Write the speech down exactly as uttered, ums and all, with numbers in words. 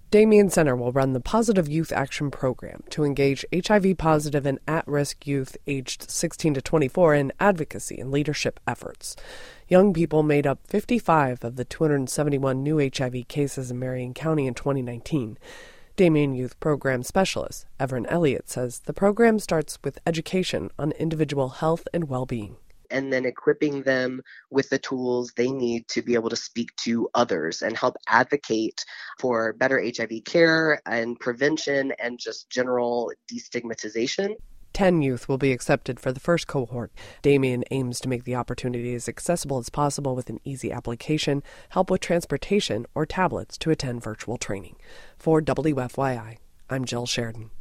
Damien Center will run the Positive Youth Action Program to engage H I V-positive and at-risk youth aged sixteen to twenty-four in advocacy and leadership efforts. Young people made up fifty-five of the two hundred seventy-one new H I V cases in Marion County in twenty nineteen. Damien Youth Program Specialist Everin Elliott says the program starts with education on individual health and well-being, and then equipping them with the tools they need to be able to speak to others and help advocate for better H I V care and prevention and just general destigmatization. Ten youth will be accepted for the first cohort. Damien aims to make the opportunity as accessible as possible with an easy application, help with transportation, or tablets to attend virtual training. For W F Y I, I'm Jill Sheridan.